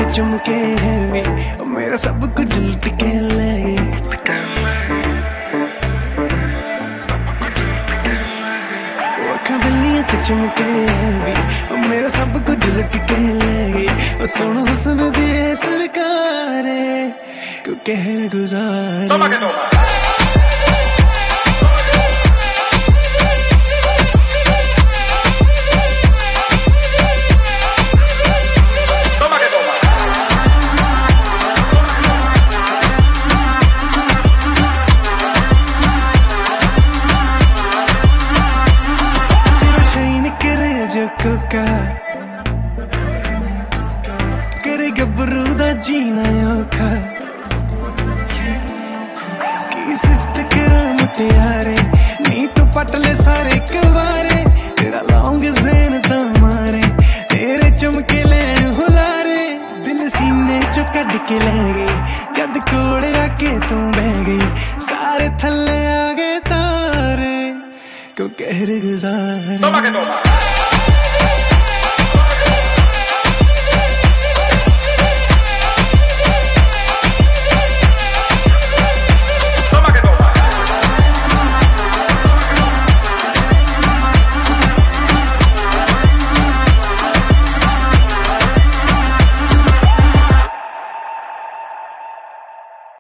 चुमके भी मेरा सब कुछ लुट के ले गए। बिल्लियां ते चुमके भी मेरा सब कुछ लुट के ले गई। सुन हुस्न दी सरकार क्यों कहर गुजारे। करे गबरू दा जीना औखा की सिफ्त करा मुटियारे नी तू पट ले सारे कवारे। तेरा लौंग ज़ेन दा मारे तेरे चमके लैन हुलारे। दिल सीने चो कढ़ के ले गई जद कोल आके तू बह गई। सारे थल्ले आ गए तारे क्यों कहर गुजारे।